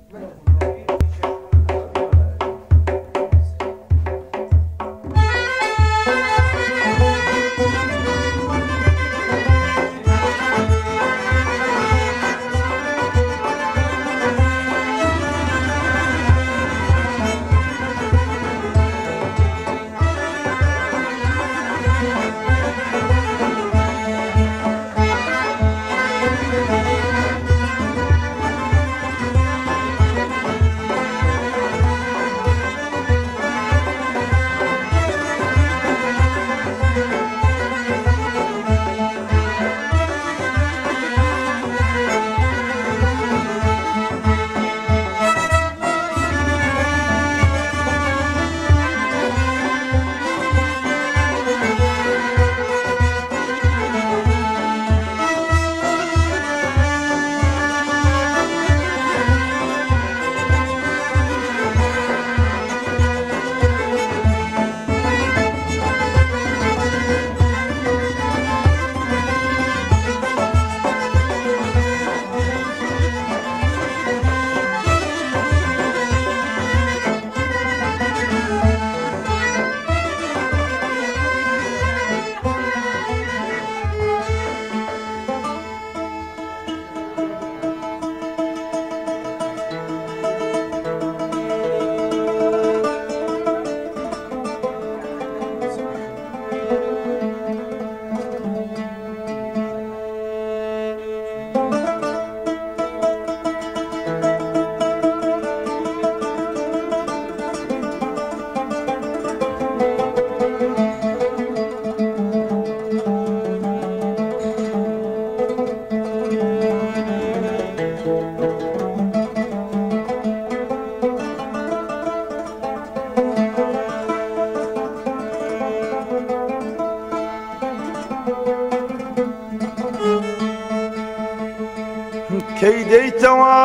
كيديتوا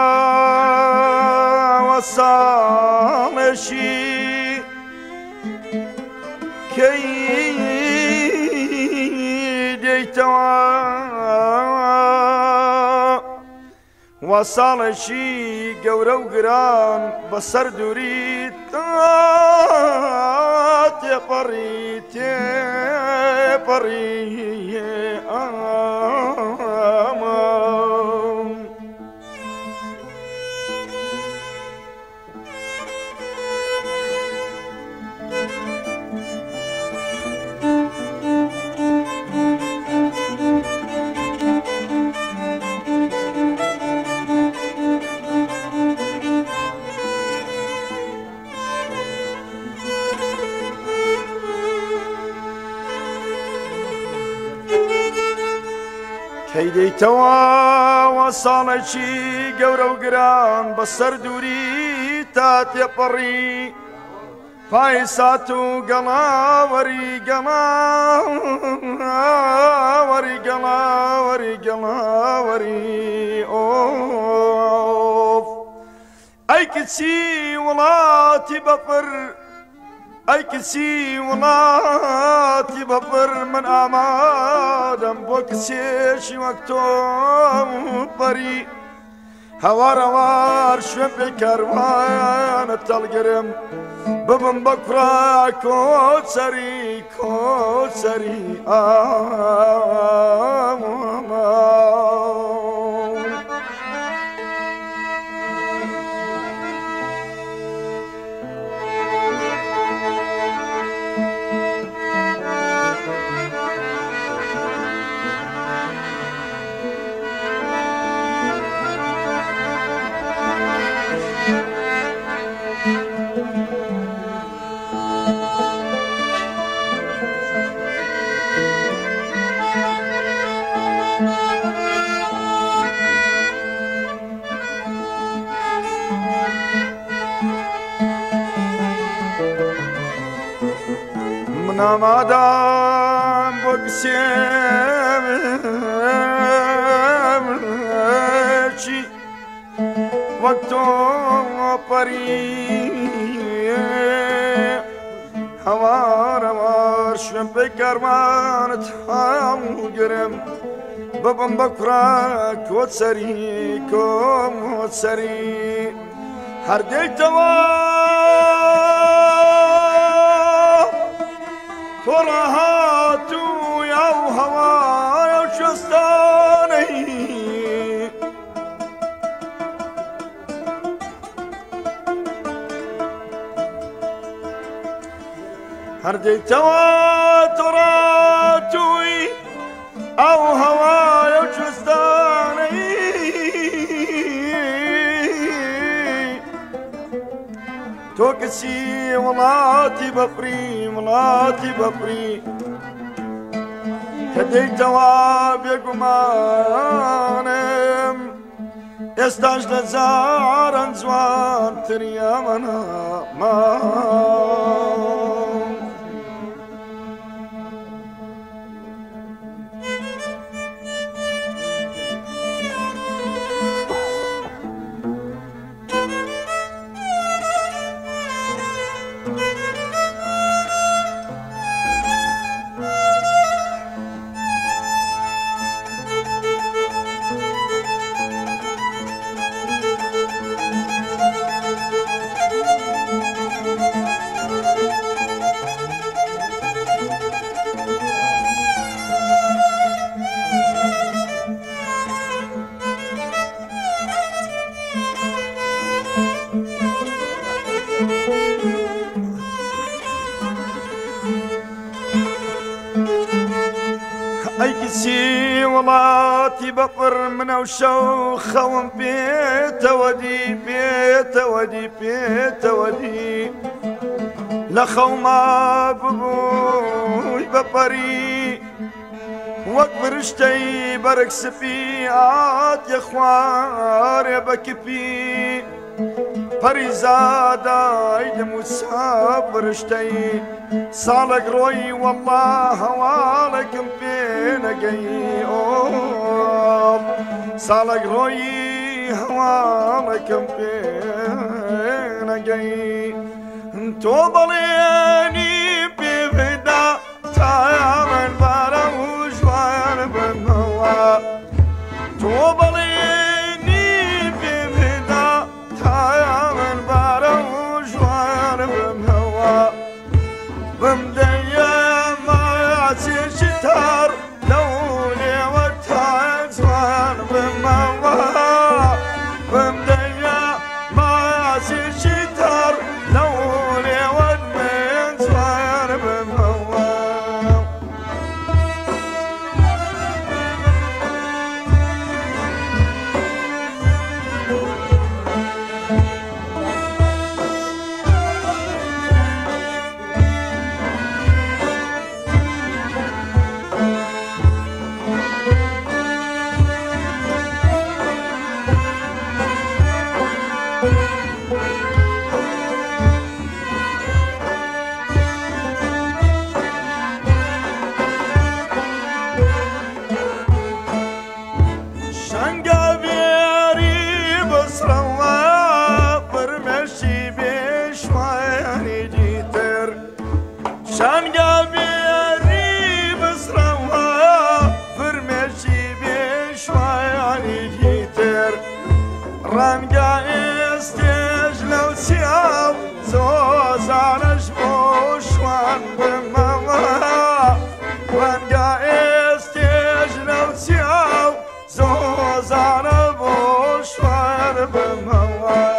وصامشي كيديتوا وصامشي قورا وقران بصر دوري تقري كيديتوا وصالشي قورا وقران بصر دوري تاتي قري فايساتو قلاوري اوف اي كتسي ولاتي بفر اي كسي ولاتي بفر من امادم بوكسيشي وقتهم بري هوار شوف كروان التلقرم ببن بكرة كوتسري نمادام بقسمشي وقتو پری هوار شوم بکروان تام گرم ببم بكرة كوتسري كوتسري هرديك توا فرهاتو يا هوا يا شستاني هرديك توا تراتوي او هوايا وجزداني توكسي ولاتي بفري ولاتي بفري كديك جواب يا قمانم يستاج لزارن زوان تريا منا ما أيكسي ولاتي بطر من وشو خوم بيت ودي بيت ودي بيت ودي لخوما ببوي ببري وكبرشتي برك سفيات يا خوار يا بكبي فريزادا ايد مسافر اشتي صالك روي والله هوالك بين جاي صالك روي هوالك بين جاي انتو ضليني بفدا تعامل باروش وين بنوا تو ضليني بفدا تعامل باروش وين بنوا بمديا ما يعسي شتار لولي وتعز وين بنوا بمديا ما يعسي شتار لولي ودمن وين بنوا رنگا استیج لو سیاو زوزانش بوشوان بموا رنگا استیج لو سیاو زوزان بوشوان بموا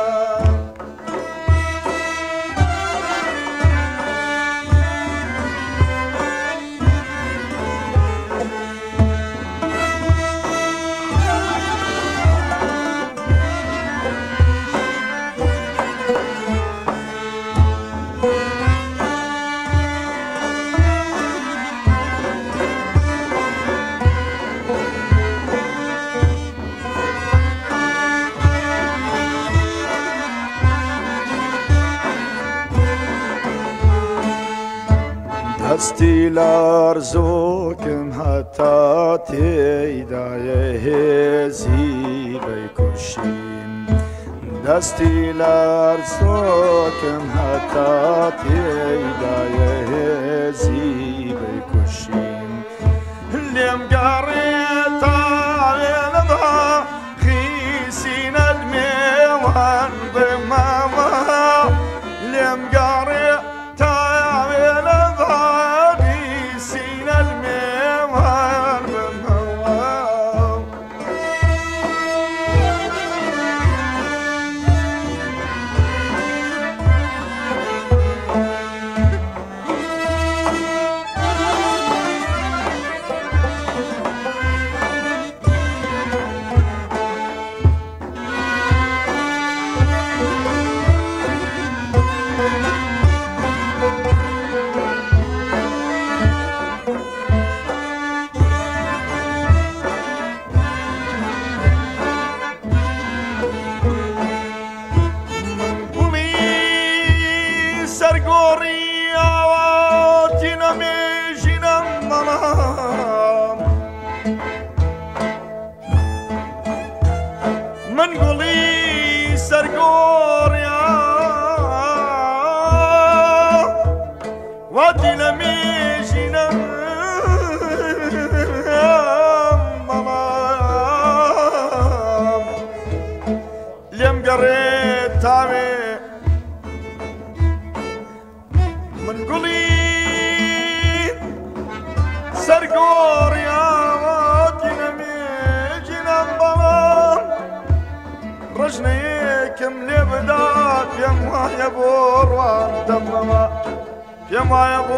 دستی لرزوکم حتی تیدای هزی بکشیم دستی لرزوکم حتی تیدای هزی بکشیم لیم گریتا وان بماما لم قاري تاويل ضادي سين الميوان بماما من قولي سرقور يا وادي لميجينا ملام لم قريت تامي من قولي سرقور يا وادي لميجينا ملام رجنيكم لبدات يما يا بور واندمما يما يا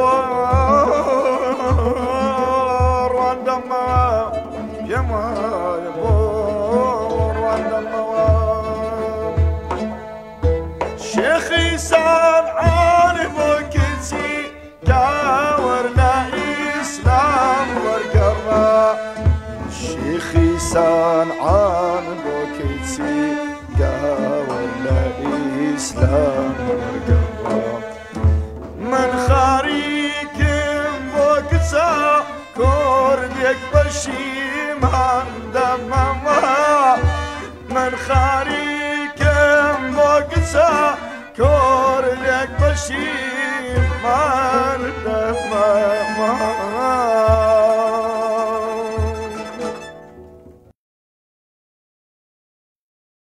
بور واندمما يما يا بور واندمما شيخي سان عالم وكتي داورنا إسلام ورقرنا شيخي سان عالم وكتي ولا إسلام ورقبة من خاريكم وقتا كوردك بشيمان دمما من خاريكم وقتا كوردك بشيمان دمما